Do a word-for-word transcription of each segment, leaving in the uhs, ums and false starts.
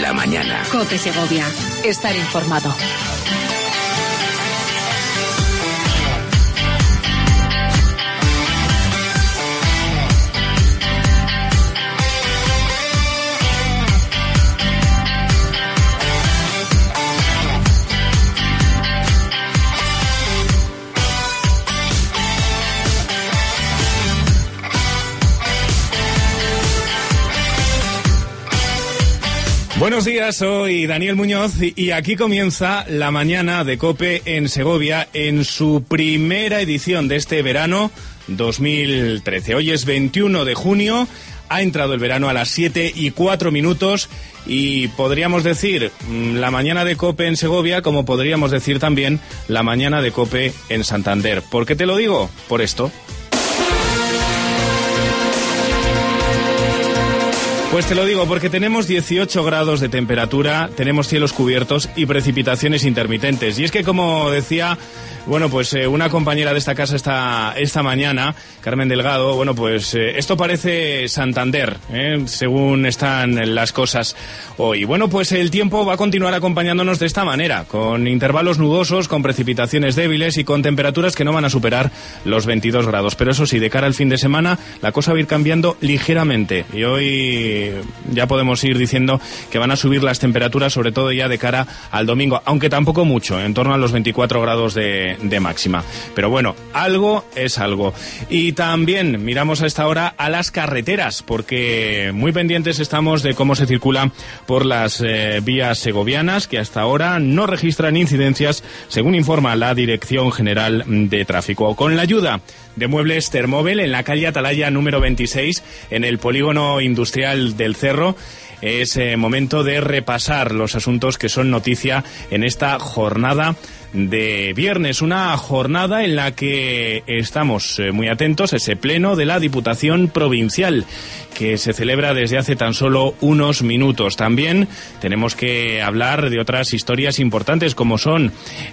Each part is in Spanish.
la mañana. COPE Segovia. Estar informado. Buenos días, soy Daniel Muñoz y aquí comienza la mañana de COPE en Segovia en su primera edición de este verano dos mil trece. Hoy es veintiuno de junio, ha entrado el verano a las siete y cuatro minutos y podríamos decir la mañana de COPE en Segovia como podríamos decir también la mañana de COPE en Santander. ¿Por qué te lo digo? Por esto. Pues te lo digo, porque tenemos dieciocho grados de temperatura, tenemos cielos cubiertos y precipitaciones intermitentes. Y es que, como decía, bueno, pues eh, una compañera de esta casa esta, esta mañana, Carmen Delgado, bueno, pues eh, esto parece Santander, eh, según están las cosas hoy. Bueno, pues el tiempo va a continuar acompañándonos de esta manera, con intervalos nubosos, con precipitaciones débiles y con temperaturas que no van a superar los veintidós grados. Pero eso sí, de cara al fin de semana, la cosa va a ir cambiando ligeramente. Y hoy ya podemos ir diciendo que van a subir las temperaturas, sobre todo ya de cara al domingo, aunque tampoco mucho, en torno a los veinticuatro grados de, de máxima. Pero bueno, algo es algo. Y también miramos a esta hora a las carreteras, porque muy pendientes estamos de cómo se circula por las eh, vías segovianas, que hasta ahora no registran incidencias, según informa la Dirección General de Tráfico. Con la ayuda de Muebles Termóvel en la calle Atalaya número veintiséis, en el polígono industrial del Cerro, es eh, momento de repasar los asuntos que son noticia en esta jornada de viernes, una jornada en la que estamos eh, muy atentos a ese pleno de la Diputación Provincial que se celebra desde hace tan solo unos minutos. También tenemos que hablar de otras historias importantes, como son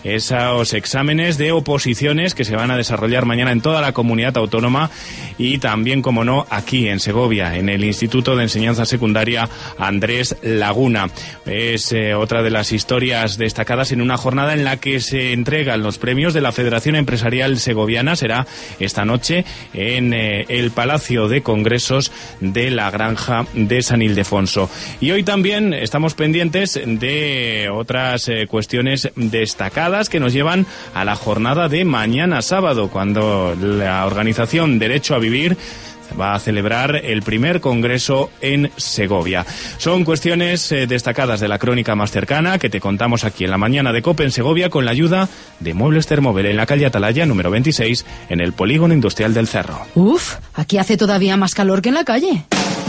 esos exámenes de oposiciones que se van a desarrollar mañana en toda la comunidad autónoma y también, como no, aquí en Segovia, en el Instituto de Enseñanza Secundaria Andrés Laguna. Es eh, otra de las historias destacadas en una jornada en la que se entregan los premios de la Federación Empresarial Segoviana. Será esta noche en eh, el Palacio de Congresos de la Granja de San Ildefonso. Y hoy también estamos pendientes de otras eh, cuestiones destacadas que nos llevan a la jornada de mañana sábado, cuando la organización Derecho a Vivir va a celebrar el primer congreso en Segovia. Son cuestiones eh, destacadas de la crónica más cercana que te contamos aquí en la mañana de COPE en Segovia con la ayuda de Muebles Termóvel en la calle Atalaya número veintiséis en el polígono industrial del Cerro. Uf, aquí hace todavía más calor que en la calle.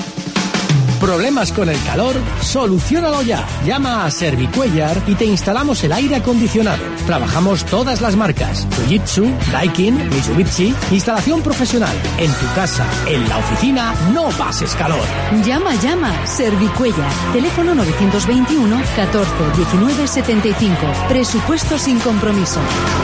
¿Problemas con el calor? Soluciónalo ya. Llama a Servicuellar y te instalamos el aire acondicionado. Trabajamos todas las marcas: Fujitsu, Daikin, Mitsubishi. Instalación profesional. En tu casa, en la oficina, no pases calor. Llama, llama. Servicuellar. Teléfono novecientos veintiuno catorce diecinueve setenta y cinco. Presupuesto sin compromiso.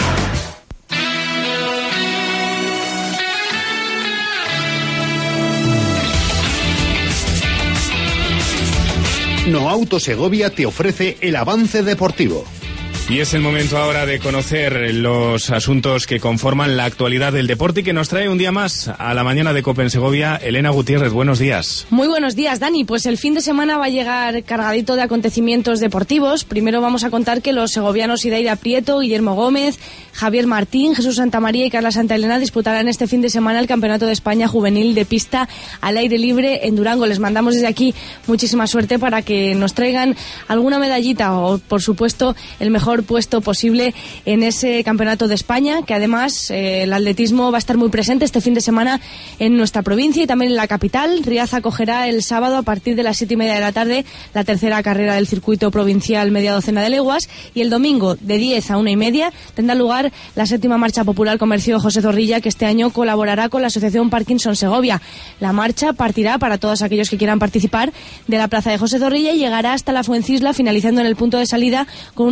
No Auto Segovia te ofrece el avance deportivo. Y es el momento ahora de conocer los asuntos que conforman la actualidad del deporte y que nos trae un día más a la mañana de COPE en Segovia. Elena Gutiérrez, buenos días. Muy buenos días, Dani. Pues el fin de semana va a llegar cargadito de acontecimientos deportivos. Primero vamos a contar que los segovianos Idaira Prieto, Guillermo Gómez, Javier Martín, Jesús Santamaría y Carla Santa Elena disputarán este fin de semana el Campeonato de España Juvenil de Pista al aire libre en Durango. Les mandamos desde aquí muchísima suerte para que nos traigan alguna medallita o, por supuesto, el mejor puesto posible en ese Campeonato de España, que además eh, el atletismo va a estar muy presente este fin de semana en nuestra provincia y también en la capital. Riaza acogerá el sábado a partir de las siete y media de la tarde la tercera carrera del circuito provincial media docena de leguas y el domingo de diez a una y media tendrá lugar la séptima marcha popular Comercio José Zorrilla, que este año colaborará con la Asociación Parkinson Segovia. La marcha partirá, para todos aquellos que quieran participar, de la plaza de José Zorrilla y llegará hasta la Fuencisla, finalizando en el punto de salida con una fiesta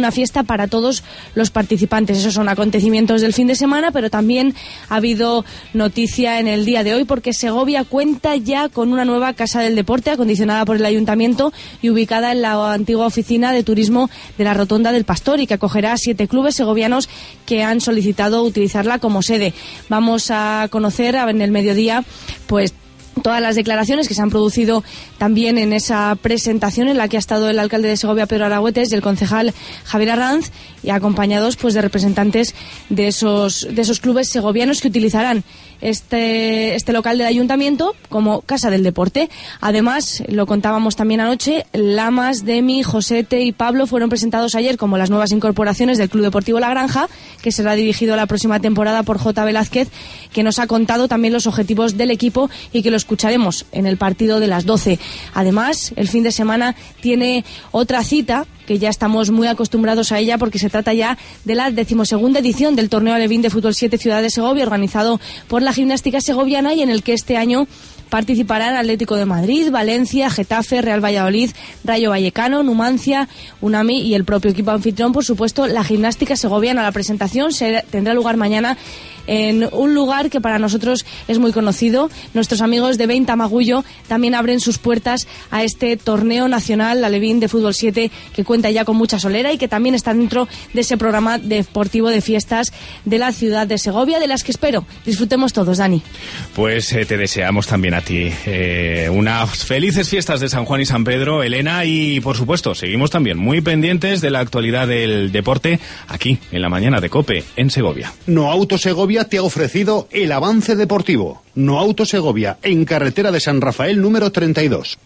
para todos los participantes. Esos son acontecimientos del fin de semana, pero también ha habido noticia en el día de hoy porque Segovia cuenta ya con una nueva Casa del Deporte acondicionada por el Ayuntamiento y ubicada en la antigua oficina de turismo de la Rotonda del Pastor, y que acogerá a siete clubes segovianos que han solicitado utilizarla como sede. Vamos a conocer en el mediodía pues todas las declaraciones que se han producido también en esa presentación en la que ha estado el alcalde de Segovia, Pedro Aragüetes, y el concejal Javier Arranz, y acompañados pues de representantes de esos de esos clubes segovianos que utilizarán este este local del ayuntamiento como Casa del Deporte. Además, lo contábamos también anoche, Lamas, Demi, Josete y Pablo fueron presentados ayer como las nuevas incorporaciones del Club Deportivo La Granja, que será dirigido la próxima temporada por J. Velázquez, que nos ha contado también los objetivos del equipo y que los escucharemos en el partido de las doce. Además, el fin de semana tiene otra cita que ya estamos muy acostumbrados a ella porque se trata ya de la decimosegunda edición del Torneo Alevín de Fútbol siete Ciudad de Segovia, organizado por la Gimnástica Segoviana, y en el que este año participarán Atlético de Madrid, Valencia, Getafe, Real Valladolid, Rayo Vallecano, Numancia, UNAMI y el propio equipo anfitrión, por supuesto, la Gimnástica Segoviana. La presentación se tendrá lugar mañana en un lugar que para nosotros es muy conocido. Nuestros amigos de Venta Magullo también abren sus puertas a este torneo nacional Alevín de Fútbol siete, que cuenta ya con mucha solera y que también está dentro de ese programa deportivo de fiestas de la ciudad de Segovia, de las que espero disfrutemos todos, Dani. Pues eh, te deseamos también a ti eh, unas felices fiestas de San Juan y San Pedro, Elena, y por supuesto seguimos también muy pendientes de la actualidad del deporte aquí en la mañana de COPE en Segovia. No Auto Segovia te ha ofrecido el avance deportivo. No Auto Segovia, en carretera de San Rafael número treinta y dos.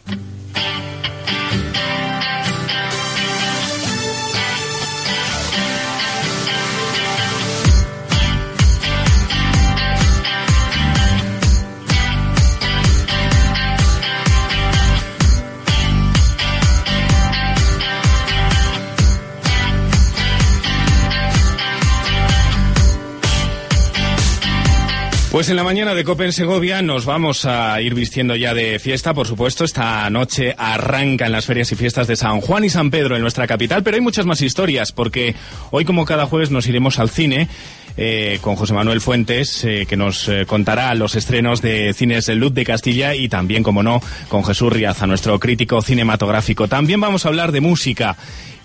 Pues en la mañana de COPE en Segovia nos vamos a ir vistiendo ya de fiesta, por supuesto. Esta noche arrancan las ferias y fiestas de San Juan y San Pedro en nuestra capital, pero hay muchas más historias, porque hoy, como cada jueves, nos iremos al cine eh, con José Manuel Fuentes, eh, que nos eh, contará los estrenos de Cines del Luz de Castilla, y también, como no, con Jesús Riaza, nuestro crítico cinematográfico. También vamos a hablar de música.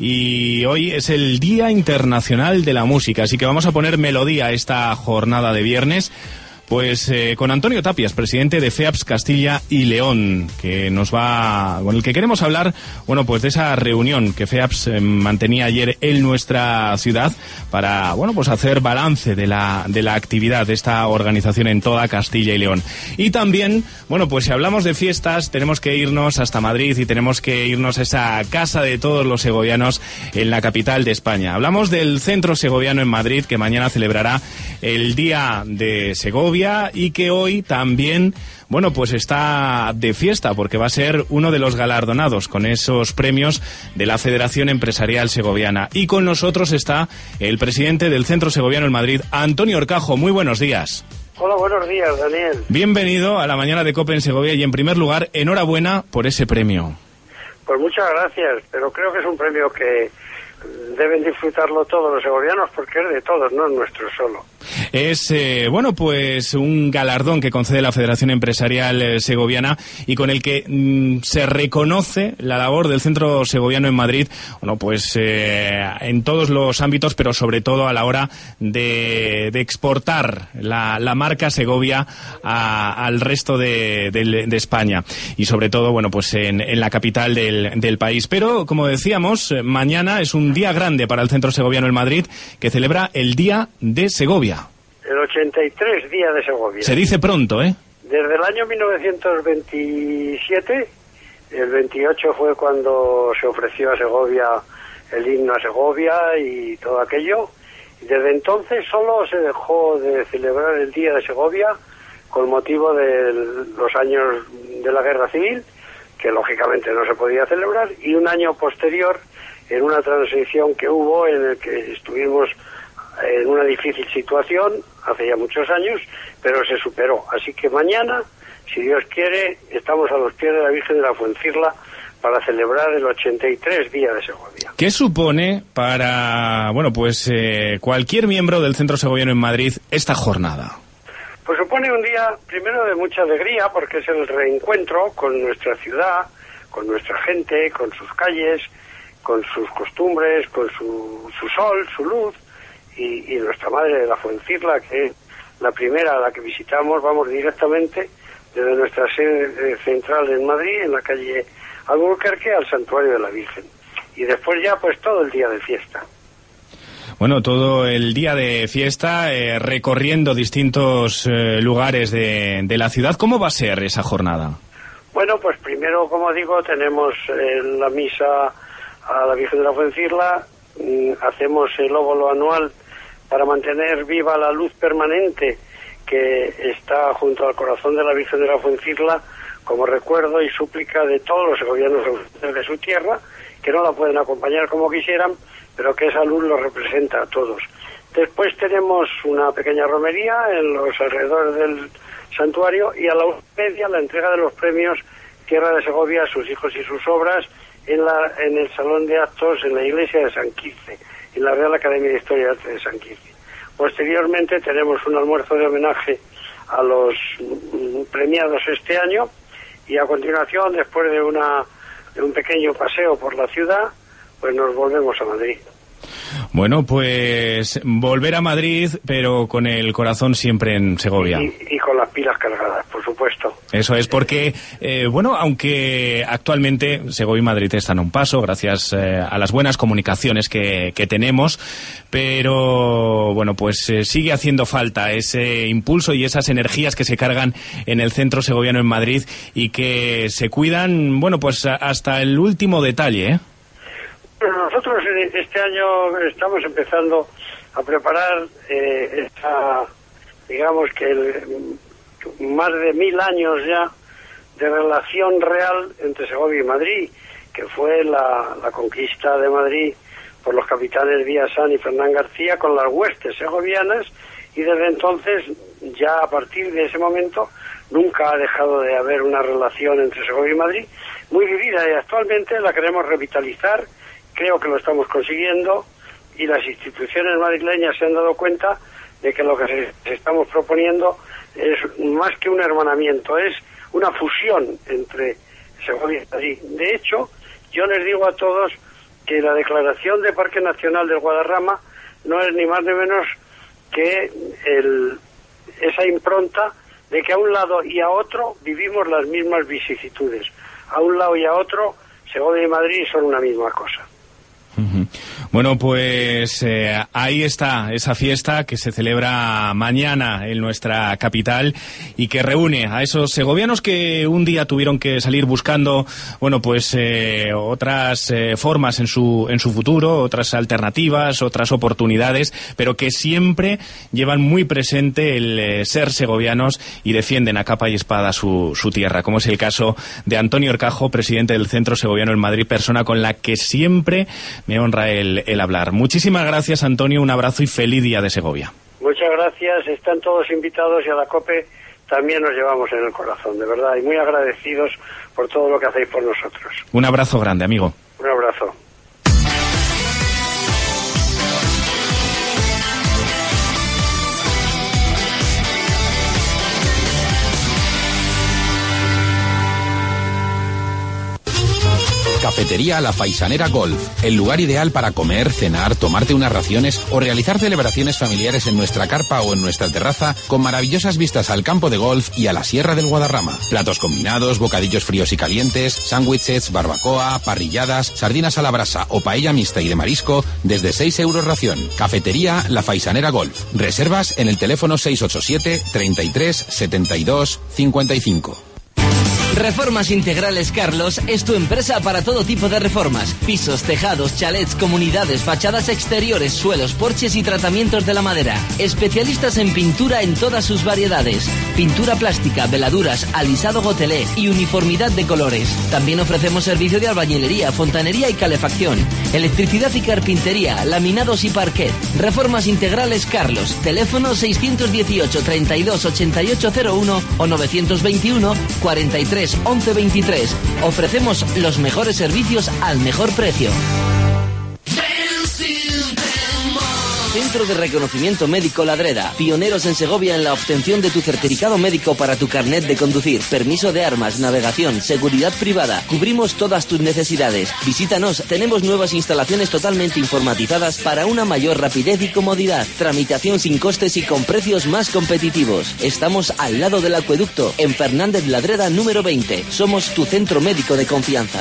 Y hoy es el Día Internacional de la Música, así que vamos a poner melodía a esta jornada de viernes. Pues eh, con Antonio Tapias, presidente de FEAPS Castilla y León, que nos va, con el que queremos hablar, bueno, pues de esa reunión que FEAPS eh, mantenía ayer en nuestra ciudad para, bueno, pues hacer balance de la de la actividad de esta organización en toda Castilla y León. Y también, bueno, pues si hablamos de fiestas, tenemos que irnos hasta Madrid y tenemos que irnos a esa casa de todos los segovianos en la capital de España. Hablamos del Centro Segoviano en Madrid, que mañana celebrará el Día de Segovia, y que hoy también, bueno, pues está de fiesta porque va a ser uno de los galardonados con esos premios de la Federación Empresarial Segoviana. Y con nosotros está el presidente del Centro Segoviano en Madrid, Antonio Orcajo. Muy buenos días. Hola, buenos días, Daniel. Bienvenido a la mañana de COPE en Segovia, y en primer lugar, enhorabuena por ese premio. Pues muchas gracias, pero creo que es un premio que deben disfrutarlo todos los segovianos porque es de todos, no es nuestro solo. Es, eh, bueno, pues un galardón que concede la Federación Empresarial eh, Segoviana, y con el que mm, se reconoce la labor del Centro Segoviano en Madrid, bueno, pues eh, en todos los ámbitos, pero sobre todo a la hora de, de exportar la, la marca Segovia a, al resto de, de, de España, y sobre todo, bueno, pues en, en la capital del, del país. Pero, como decíamos, mañana es un día grande para el Centro Segoviano en Madrid, que celebra el Día de Segovia. El ochenta y tres Día de Segovia. Se dice pronto, ¿eh? Desde el año mil novecientos veintisiete, el veintiocho fue cuando se ofreció a Segovia el himno a Segovia y todo aquello. Y desde entonces solo se dejó de celebrar el Día de Segovia con motivo de los años de la Guerra Civil, que lógicamente no se podía celebrar, y un año posterior, en una transición que hubo en el que estuvimos en una difícil situación hace ya muchos años, pero se superó. Así que mañana, si Dios quiere, estamos a los pies de la Virgen de la Fuencirla para celebrar el ochenta y tres Día de Segovia. ¿Qué supone para, bueno, pues eh, cualquier miembro del Centro Segoviano en Madrid esta jornada? Pues supone un día, primero, de mucha alegría, porque es el reencuentro con nuestra ciudad, con nuestra gente, con sus calles, con sus costumbres, con su, su sol, su luz, y, y nuestra madre de la Fuencisla, que es la primera a la que visitamos. Vamos directamente desde nuestra sede central en Madrid, en la calle Alburquerque, al Santuario de la Virgen. Y después ya, pues, todo el día de fiesta. Bueno, todo el día de fiesta, eh, recorriendo distintos eh, lugares de, de la ciudad. ¿Cómo va a ser esa jornada? Bueno, pues primero, como digo, tenemos eh, la misa a la Virgen de la Fuencisla, mm, hacemos el óbolo anual para mantener viva la luz permanente que está junto al corazón de la Virgen de la Fuencisla, como recuerdo y súplica de todos los segovianos de su tierra, que no la pueden acompañar como quisieran, pero que esa luz lo representa a todos. Después tenemos una pequeña romería en los alrededores del santuario, y a la una media la entrega de los premios Tierra de Segovia, sus hijos y sus obras, en la en el salón de actos en la iglesia de San Quirce, en la Real Academia de Historia y Arte de San Quirce. Posteriormente tenemos un almuerzo de homenaje a los premiados este año, y a continuación, después de una de un pequeño paseo por la ciudad, pues nos volvemos a Madrid. Bueno, pues volver a Madrid, pero con el corazón siempre en Segovia. Y, y con las pilas cargadas, por supuesto. Eso es, porque, eh, bueno, aunque actualmente Segovia y Madrid están a un paso, gracias eh, a las buenas comunicaciones que, que tenemos, pero, bueno, pues eh, sigue haciendo falta ese impulso y esas energías que se cargan en el Centro Segoviano en Madrid y que se cuidan, bueno, pues hasta el último detalle, ¿eh? Nosotros este año estamos empezando a preparar eh, esta, digamos que el, más de mil años ya de relación real entre Segovia y Madrid, que fue la, la conquista de Madrid por los capitanes Villazán y Fernán García con las huestes segovianas, y desde entonces, ya a partir de ese momento, nunca ha dejado de haber una relación entre Segovia y Madrid, muy vivida, y actualmente la queremos revitalizar. Creo que lo estamos consiguiendo, y las instituciones madrileñas se han dado cuenta de que lo que se, se estamos proponiendo es más que un hermanamiento, es una fusión entre Segovia y Madrid. De hecho, yo les digo a todos que la declaración de Parque Nacional del Guadarrama no es ni más ni menos que el, esa impronta de que a un lado y a otro vivimos las mismas vicisitudes. A un lado y a otro, Segovia y Madrid son una misma cosa. Uh-huh. Bueno, pues eh, ahí está esa fiesta que se celebra mañana en nuestra capital y que reúne a esos segovianos que un día tuvieron que salir buscando, bueno, pues eh, otras eh, formas en su en su futuro, otras alternativas, otras oportunidades, pero que siempre llevan muy presente el eh, ser segovianos y defienden a capa y espada su, su tierra, como es el caso de Antonio Orcajo, presidente del Centro Segoviano en Madrid, persona con la que siempre me honra el, el hablar. Muchísimas gracias, Antonio, un abrazo y feliz día de Segovia. Muchas gracias, están todos invitados, y a la COPE también nos llevamos en el corazón, de verdad, y muy agradecidos por todo lo que hacéis por nosotros. Un abrazo grande, amigo. Un abrazo. Cafetería La Faisanera Golf, el lugar ideal para comer, cenar, tomarte unas raciones o realizar celebraciones familiares en nuestra carpa o en nuestra terraza, con maravillosas vistas al campo de golf y a la Sierra del Guadarrama. Platos combinados, bocadillos fríos y calientes, sándwiches, barbacoa, parrilladas, sardinas a la brasa o paella mixta y de marisco desde seis euros ración. Cafetería La Faisanera Golf. Reservas en el teléfono seis ocho siete, treinta y tres, setenta y dos, cincuenta y cinco. Reformas Integrales Carlos es tu empresa para todo tipo de reformas. Pisos, tejados, chalets, comunidades, fachadas exteriores, suelos, porches y tratamientos de la madera. Especialistas en pintura en todas sus variedades. Pintura plástica, veladuras, alisado gotelé y uniformidad de colores. También ofrecemos servicio de albañilería, fontanería y calefacción. Electricidad y carpintería, laminados y parquet. Reformas Integrales Carlos. Teléfono seiscientos dieciocho, treinta y dos, ochenta y ocho cero uno o novecientos veintiuno, cuarenta y tres tres, once, veintitrés. Ofrecemos los mejores servicios al mejor precio. Centro de Reconocimiento Médico Ladreda. Pioneros en Segovia en la obtención de tu certificado médico para tu carnet de conducir, permiso de armas, navegación, seguridad privada. Cubrimos todas tus necesidades. Visítanos, tenemos nuevas instalaciones totalmente informatizadas para una mayor rapidez y comodidad. Tramitación sin costes y con precios más competitivos. Estamos al lado del acueducto, en Fernández Ladreda número veinte. Somos tu centro médico de confianza.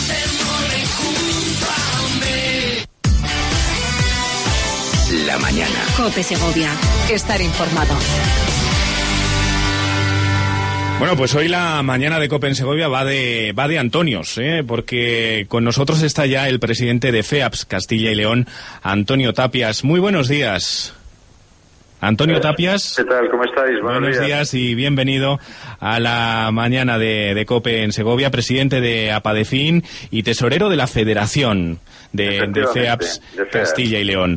La mañana. COPE Segovia. Estar informado. Bueno, pues hoy la mañana de COPE en Segovia va de, va de Antonios, ¿eh? Porque con nosotros está ya el presidente de FEAPS Castilla y León, Antonio Tapias. Muy buenos días. Antonio Tapias. ¿Qué tal? ¿Cómo estáis? Buenos, Buenos días. días y bienvenido a la mañana de, de COPE en Segovia, presidente de APADEFIN y tesorero de la Federación de, de FEAPS de Castilla y León.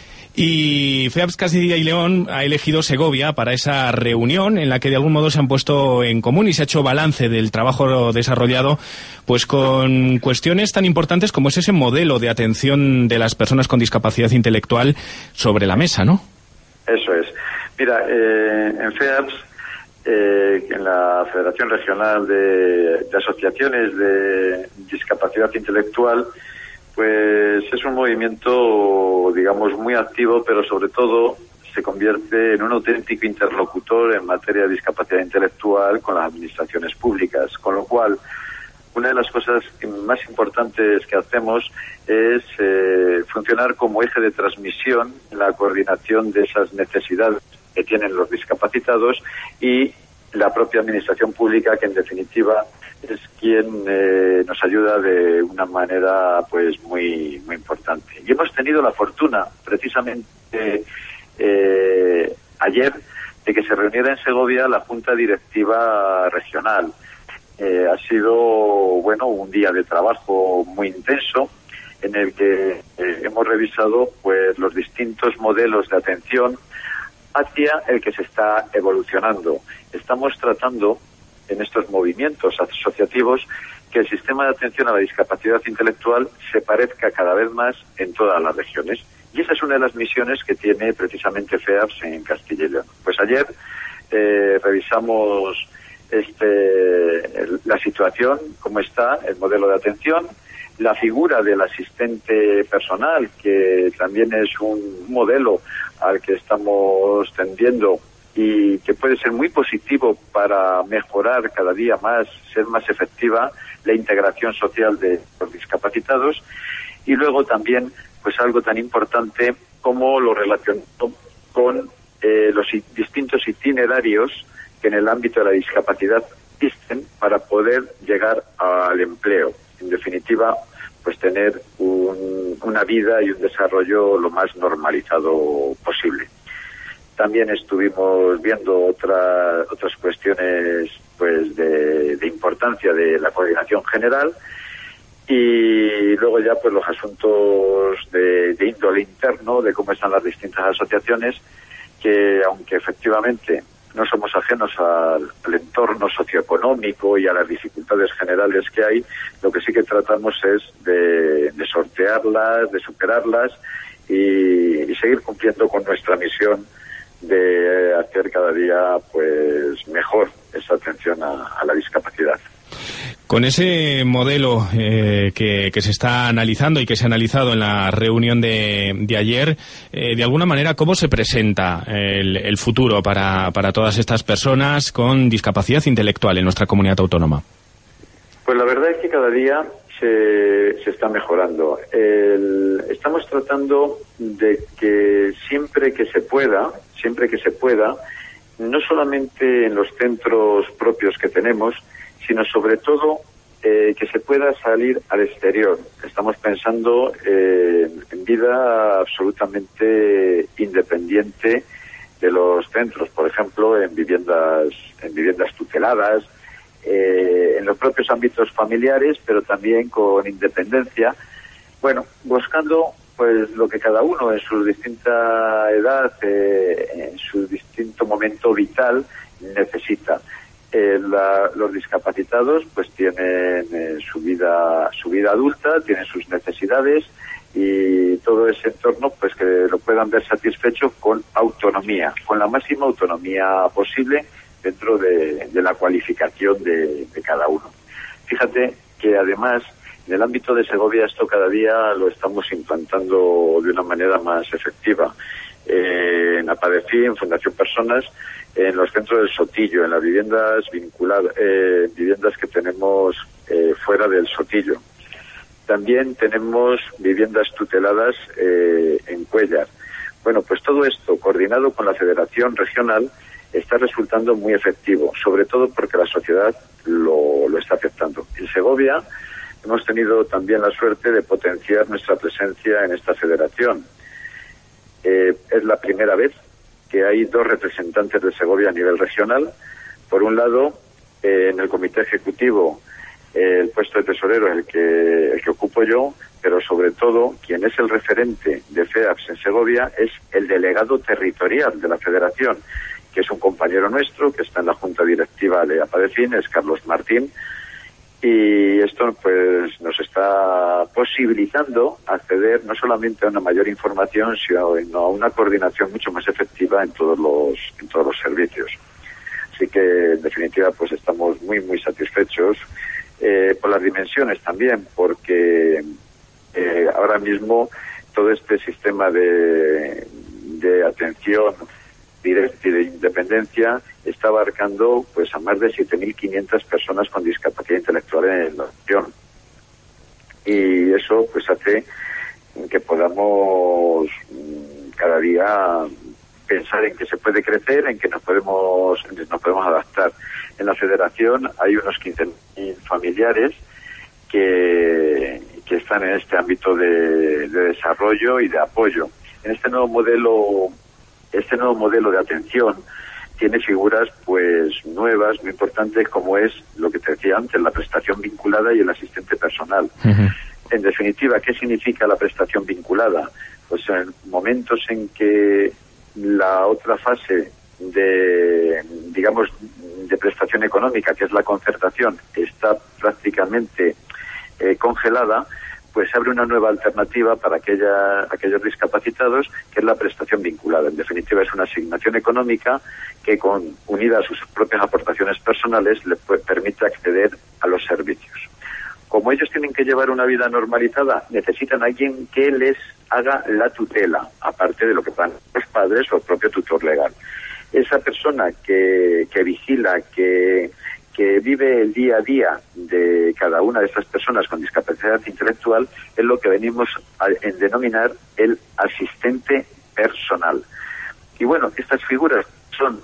Y FEAPS Castilla y León ha elegido Segovia para esa reunión en la que de algún modo se han puesto en común y se ha hecho balance del trabajo desarrollado, pues con cuestiones tan importantes como es ese modelo de atención de las personas con discapacidad intelectual sobre la mesa, ¿no? Eso es. Mira, eh, en FEAPS, eh, en la Federación Regional de, de Asociaciones de Discapacidad Intelectual, pues es un movimiento, digamos, muy activo, pero sobre todo se convierte en un auténtico interlocutor en materia de discapacidad intelectual con las administraciones públicas, con lo cual una de las cosas más importantes que hacemos es eh, funcionar como eje de transmisión en la coordinación de esas necesidades que tienen los discapacitados y la propia administración pública, que en definitiva es quien eh, nos ayuda de una manera pues muy muy importante. Y hemos tenido la fortuna, precisamente eh, ayer, de que se reuniera en Segovia la Junta Directiva Regional. Eh, ha sido, bueno, un día de trabajo muy intenso en el que eh, hemos revisado pues los distintos modelos de atención hacia el que se está evolucionando. Estamos tratando en estos movimientos asociativos que el sistema de atención a la discapacidad intelectual se parezca cada vez más en todas las regiones. Y esa es una de las misiones que tiene precisamente FEAPS en Castilla y León. Pues ayer eh, revisamos este el, la situación, cómo está el modelo de atención, la figura del asistente personal, que también es un modelo al que estamos tendiendo y que puede ser muy positivo para mejorar cada día más, ser más efectiva la integración social de los discapacitados. Y luego también, pues algo tan importante como lo relacionado con eh, los distintos itinerarios que en el ámbito de la discapacidad existen para poder llegar al empleo. En definitiva, pues tener un, una vida y un desarrollo lo más normalizado posible. También estuvimos viendo otra, otras cuestiones pues de, de importancia de la coordinación general y luego ya pues los asuntos de, de índole interno, de cómo están las distintas asociaciones, que aunque efectivamente no somos ajenos al, al entorno socioeconómico y a las dificultades generales que hay, lo que sí que tratamos es de, de sortearlas, de superarlas y, y seguir cumpliendo con nuestra misión de hacer cada día pues mejor esa atención a, a la discapacidad. Con ese modelo eh, que, que se está analizando y que se ha analizado en la reunión de, de ayer, eh, de alguna manera, ¿cómo se presenta el, el futuro para, para todas estas personas con discapacidad intelectual en nuestra comunidad autónoma? Pues la verdad es que cada día se, se está mejorando. El, estamos tratando de que siempre que se pueda, siempre que se pueda, no solamente en los centros propios que tenemos, sino sobre todo eh, que se pueda salir al exterior. Estamos pensando eh, en vida absolutamente independiente de los centros, por ejemplo, en viviendas, en viviendas tuteladas, eh, en los propios ámbitos familiares, pero también con independencia. Bueno, buscando pues lo que cada uno en su distinta edad, eh, en su distinto momento vital necesita. eh, la, los discapacitados pues tienen eh, su vida su vida adulta, tienen sus necesidades y todo ese entorno pues que lo puedan ver satisfecho con autonomía, con la máxima autonomía posible dentro de, de la cualificación de, de cada uno. Fíjate que además en el ámbito de Segovia esto cada día lo estamos implantando de una manera más efectiva. Eh, en APADEFI, en Fundación Personas, en los centros del Sotillo, en las viviendas vinculadas, eh, viviendas que tenemos eh, fuera del Sotillo. También tenemos viviendas tuteladas eh, en Cuéllar. Bueno, pues todo esto, coordinado con la Federación Regional, está resultando muy efectivo, sobre todo porque la sociedad lo, lo está aceptando. En Segovia hemos tenido también la suerte de potenciar nuestra presencia en esta federación. Eh, es la primera vez que hay dos representantes de Segovia a nivel regional. Por un lado, eh, en el comité ejecutivo, eh, el puesto de tesorero es el que, el que ocupo yo, pero sobre todo, quien es el referente de FEAPS en Segovia es el delegado territorial de la federación, que es un compañero nuestro, que está en la junta directiva de APADEFIN, es Carlos Martín, y esto pues nos está posibilitando acceder no solamente a una mayor información, sino a una coordinación mucho más efectiva en todos los en todos los servicios. Así que en definitiva pues estamos muy muy satisfechos eh, por las dimensiones también, porque eh, ahora mismo todo este sistema de, de atención directa y de independencia está abarcando pues a más de siete mil quinientas personas con discapacidad intelectual en la región. Y eso pues hace que podamos cada día pensar en que se puede crecer, en que nos podemos nos podemos adaptar. En la federación hay unos quince mil familiares que, que están en este ámbito de, de desarrollo y de apoyo. En este nuevo modelo Este nuevo modelo de atención tiene figuras pues nuevas, muy importantes, como es lo que te decía antes, la prestación vinculada y el asistente personal. Uh-huh. En definitiva, ¿qué significa la prestación vinculada? Pues en momentos en que la otra fase de, digamos, de prestación económica, que es la concertación, está prácticamente eh, congelada, pues abre una nueva alternativa para aquella, aquellos discapacitados, que es la prestación vinculada. En definitiva, es una asignación económica que, con, unida a sus propias aportaciones personales, les puede, permite acceder a los servicios. Como ellos tienen que llevar una vida normalizada, necesitan a alguien que les haga la tutela, aparte de lo que van los padres o el propio tutor legal. Esa persona que, que vigila, que... que vive el día a día de cada una de estas personas con discapacidad intelectual, es lo que venimos a en denominar el asistente personal. Y bueno, estas figuras son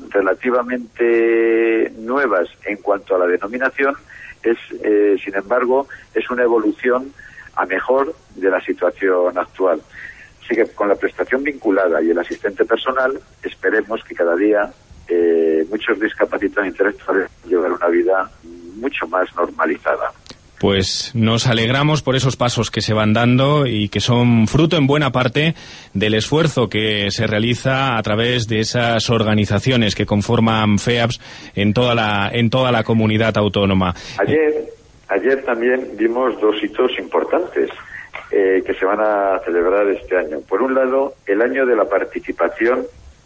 relativamente nuevas en cuanto a la denominación, es eh, sin embargo, es una evolución a mejor de la situación actual. Así que con la prestación vinculada y el asistente personal, esperemos que cada día Eh, muchos discapacitados intelectuales llevan una vida mucho más normalizada. Pues nos alegramos por esos pasos que se van dando y que son fruto en buena parte del esfuerzo que se realiza a través de esas organizaciones que conforman FEAPS en toda la en toda la comunidad autónoma. Ayer ayer también vimos dos hitos importantes eh, que se van a celebrar este año. Por un lado, el año de la participación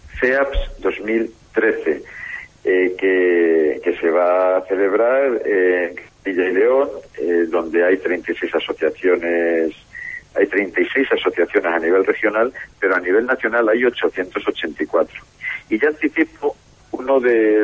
FEAPS dos mil trece, eh, que, que se va a celebrar en Castilla y León, eh, donde hay treinta y seis asociaciones, hay treinta y seis asociaciones a nivel regional, pero a nivel nacional hay ochocientos ochenta y cuatro. Y ya anticipo uno de,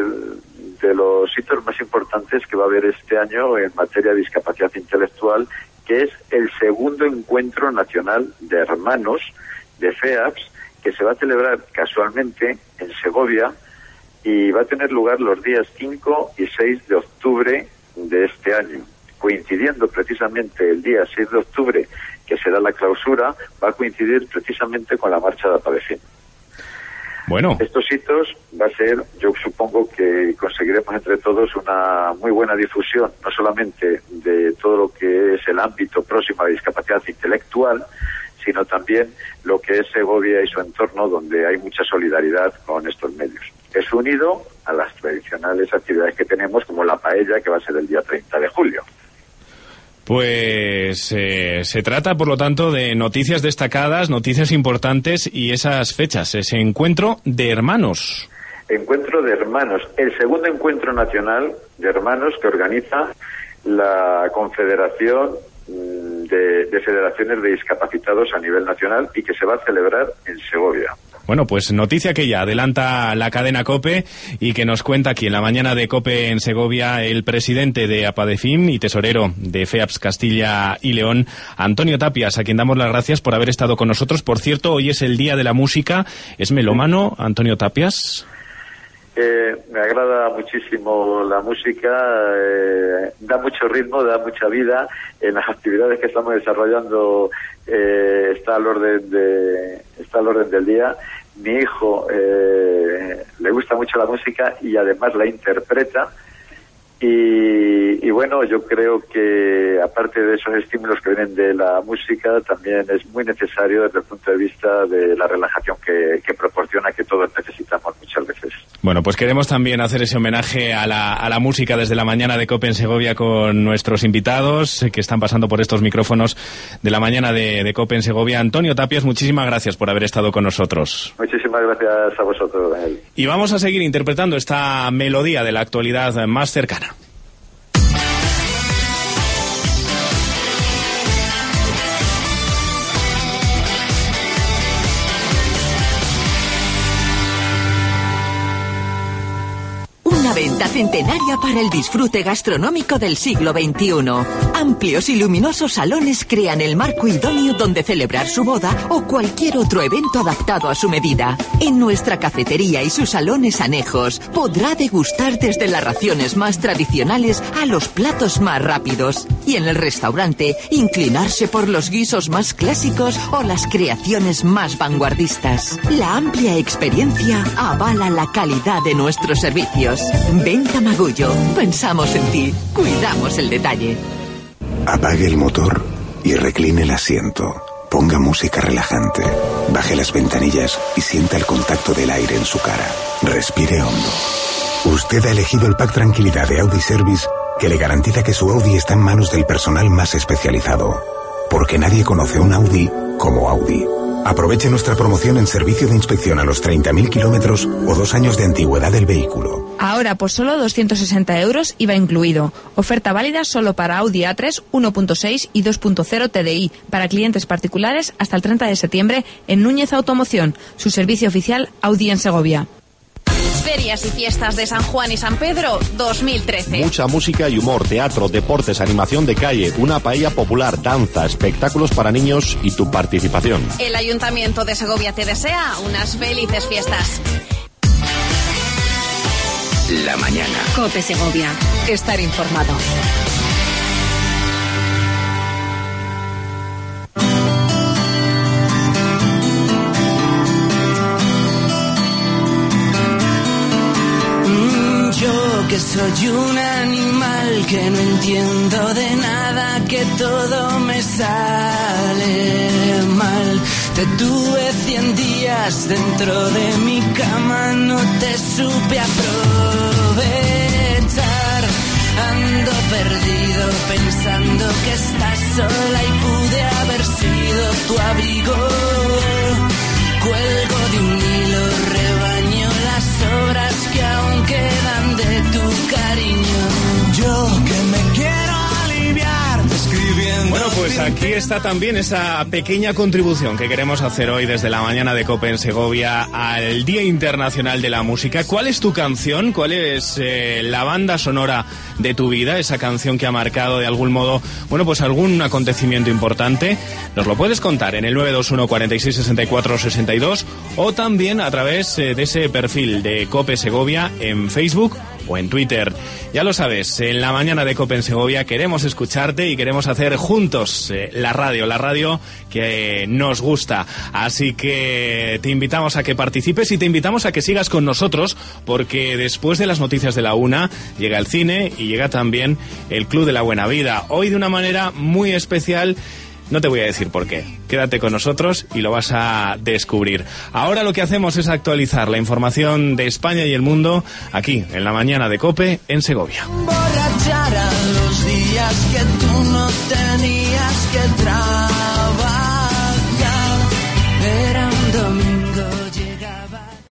de los hitos más importantes que va a haber este año en materia de discapacidad intelectual, que es el segundo encuentro nacional de hermanos de FEAPS, que se va a celebrar casualmente en Segovia, y va a tener lugar los días cinco y seis de octubre de este año. Coincidiendo precisamente el día seis de octubre, que será la clausura, va a coincidir precisamente con la marcha de APADEFIN. Bueno. Estos hitos va a ser, yo supongo que conseguiremos entre todos una muy buena difusión, no solamente de todo lo que es el ámbito próximo a la discapacidad intelectual, sino también lo que es Segovia y su entorno, donde hay mucha solidaridad con estos medios. Es unido a las tradicionales actividades que tenemos, como la paella, que va a ser el día treinta de julio. Pues eh, se trata, por lo tanto, de noticias destacadas, noticias importantes y esas fechas, ese encuentro de hermanos. Encuentro de hermanos, el segundo encuentro nacional de hermanos que organiza la Confederación de, de Federaciones de Discapacitados a nivel nacional y que se va a celebrar en Segovia. Bueno, pues noticia que ya adelanta la cadena COPE y que nos cuenta aquí en la mañana de COPE en Segovia el presidente de APADEFIN y tesorero de FEAPS Castilla y León, Antonio Tapias, a quien damos las gracias por haber estado con nosotros. Por cierto, hoy es el Día de la Música. ¿Es melómano, Antonio Tapias? Eh, me agrada muchísimo la música, eh, da mucho ritmo, da mucha vida. En las actividades que estamos desarrollando eh, está al orden de está al orden del día. Mi hijo eh, le gusta mucho la música y además la interpreta. Y, y bueno, yo creo que aparte de esos estímulos que vienen de la música, también es muy necesario desde el punto de vista de la relajación que, que proporciona, que todos necesitamos muchas veces. Bueno, pues queremos también hacer ese homenaje a la, a la música desde la mañana de COPE en Segovia con nuestros invitados que están pasando por estos micrófonos de la mañana de, de COPE en Segovia. Antonio Tapias, muchísimas gracias por haber estado con nosotros. Muchísimas gracias a vosotros, Daniel. Y vamos a seguir interpretando esta melodía de la actualidad más cercana. Una venta centenaria para el disfrute gastronómico del siglo veintiuno. Amplios y luminosos salones crean el marco idóneo donde celebrar su boda o cualquier otro evento adaptado a su medida. En nuestra cafetería y sus salones anejos podrá degustar desde las raciones más tradicionales a los platos más rápidos. Y en el restaurante, inclinarse por los guisos más clásicos o las creaciones más vanguardistas. La amplia experiencia avala la calidad de nuestros servicios. Venta Magullo. Pensamos en ti. Cuidamos el detalle. Apague el motor y recline el asiento. Ponga música relajante. Baje las ventanillas y sienta el contacto del aire en su cara. Respire hondo. Usted ha elegido el Pack Tranquilidad de Audi Service, que le garantiza que su Audi está en manos del personal más especializado. Porque nadie conoce un Audi como Audi. Aproveche nuestra promoción en servicio de inspección a los treinta mil kilómetros o dos años de antigüedad del vehículo. Ahora por solo doscientos sesenta euros I V A incluido. Oferta válida solo para Audi A tres, uno punto seis y dos punto cero T D I para clientes particulares hasta el treinta de septiembre en Núñez Automoción, su servicio oficial Audi en Segovia. Ferias y fiestas de San Juan y San Pedro dos mil trece. Mucha música y humor, teatro, deportes, animación de calle, una paella popular, danza, espectáculos para niños y tu participación. El Ayuntamiento de Segovia te desea unas felices fiestas. La mañana. COPE Segovia. Estar informado. Yo que soy un animal que no entiendo de nada, que todo me sale mal. Te tuve cien días dentro de mi cama, no te supe aprovechar. Ando perdido pensando que estás sola y pude haber sido tu abrigo. Cuelgo de un hilo, rebaño las obras que aún quedan de tu cariño. Yo que me quiero aliviar escribiendo. Bueno, pues aquí está también esa pequeña contribución que queremos hacer hoy desde la mañana de COPE en Segovia al Día Internacional de la Música. ¿Cuál es tu canción? ¿Cuál es eh, la banda sonora de tu vida? Esa canción que ha marcado de algún modo, bueno, pues algún acontecimiento importante. Nos lo puedes contar en el nueve dos uno, cuarenta y seis, sesenta y cuatro, sesenta y dos o también a través eh, de ese perfil de COPE Segovia en Facebook o en Twitter. Ya lo sabes, en la mañana de COPE en Segovia queremos escucharte y queremos hacer juntos eh, la radio, la radio que eh, nos gusta. Así que te invitamos a que participes y te invitamos a que sigas con nosotros, porque después de las noticias de la una llega el cine y llega también el Club de la Buena Vida. Hoy de una manera muy especial, No te voy a decir por qué. Quédate con nosotros y lo vas a descubrir. Ahora lo que hacemos es actualizar la información de España y el mundo aquí, en la mañana de COPE, en Segovia. Emborrachar a los días que tú no tenías que trabajar.